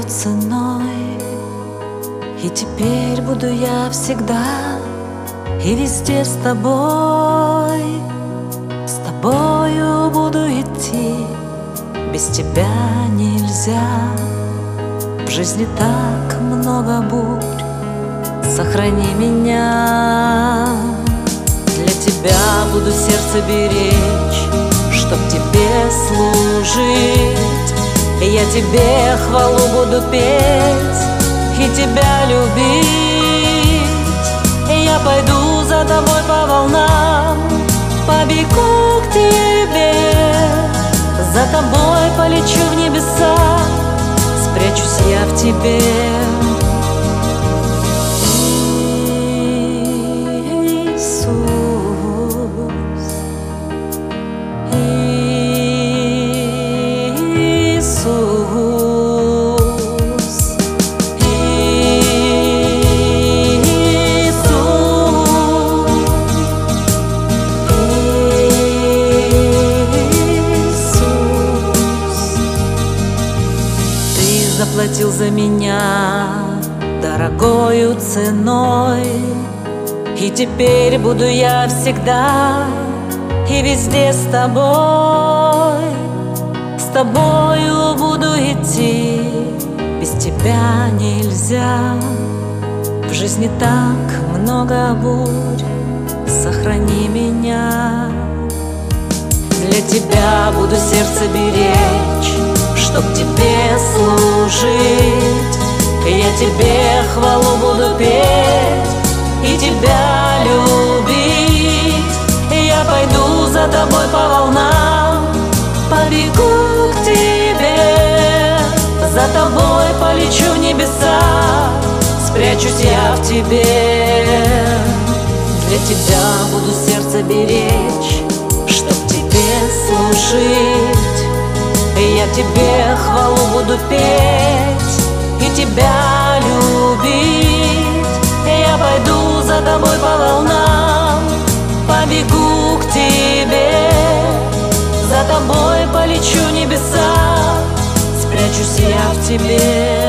ценой. И теперь буду я всегда и везде с тобой. С тобою буду идти, без тебя нельзя. В жизни так много бурь, сохрани меня. Для тебя буду сердце беречь, чтоб тебе служить. И я тебе хвалу буду петь и тебя любить. И я пойду за тобой по волнам, побегу к тебе, за тобой полечу в небеса, спрячусь я в тебе. Заплатил за меня дорогою ценой. И теперь буду я всегда и везде с тобой. С тобою буду идти, без тебя нельзя. В жизни так много бурь, сохрани меня. Для тебя буду сердце беречь, чтоб тебе служить. Я тебе хвалу буду петь и тебя любить. И я пойду за тобой по волнам, побегу к тебе, за тобой полечу в небеса, спрячусь я в тебе. Для тебя буду сердце беречь, чтоб тебе служить. И я тебе хвалу буду петь и тебя любить. И я пойду за тобой по волнам, побегу к тебе, за тобой полечу в небеса, спрячусь я в тебе.